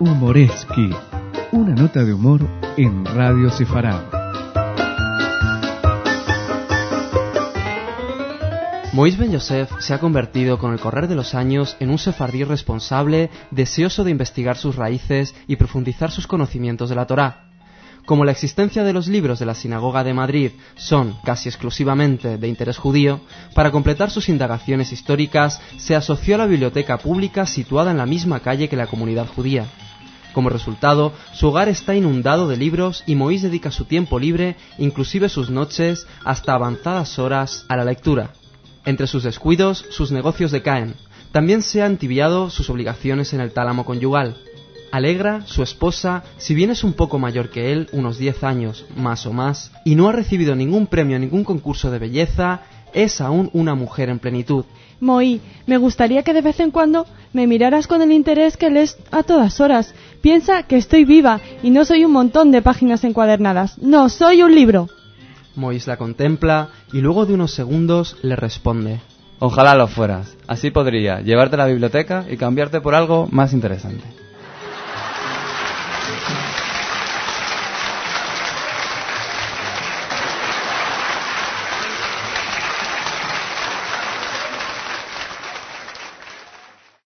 Humoreski, una nota de humor en Radio Sefarad. Moïse Ben Yosef se ha convertido con el correr de los años en un sefardí responsable, deseoso de investigar sus raíces y profundizar sus conocimientos de la Torá. Como la existencia de los libros de la Sinagoga de Madrid son casi exclusivamente de interés judío, para completar sus indagaciones históricas se asoció a la biblioteca pública situada en la misma calle que la comunidad judía. Como resultado, su hogar está inundado de libros y Moïse dedica su tiempo libre, inclusive sus noches, hasta avanzadas horas, a la lectura. Entre sus descuidos, sus negocios decaen. También se han tibiado sus obligaciones en el tálamo conyugal. Alegra, su esposa, si bien es un poco mayor que él, unos 10 años, más o más, y no ha recibido ningún premio en ningún concurso de belleza, es aún una mujer en plenitud. Moí, me gustaría que de vez en cuando me miraras con el interés que lees a todas horas. Piensa que estoy viva y no soy un montón de páginas encuadernadas. No, soy un libro. Moïse la contempla y luego de unos segundos le responde: Ojalá lo fueras. Así podría llevarte a la biblioteca y cambiarte por algo más interesante.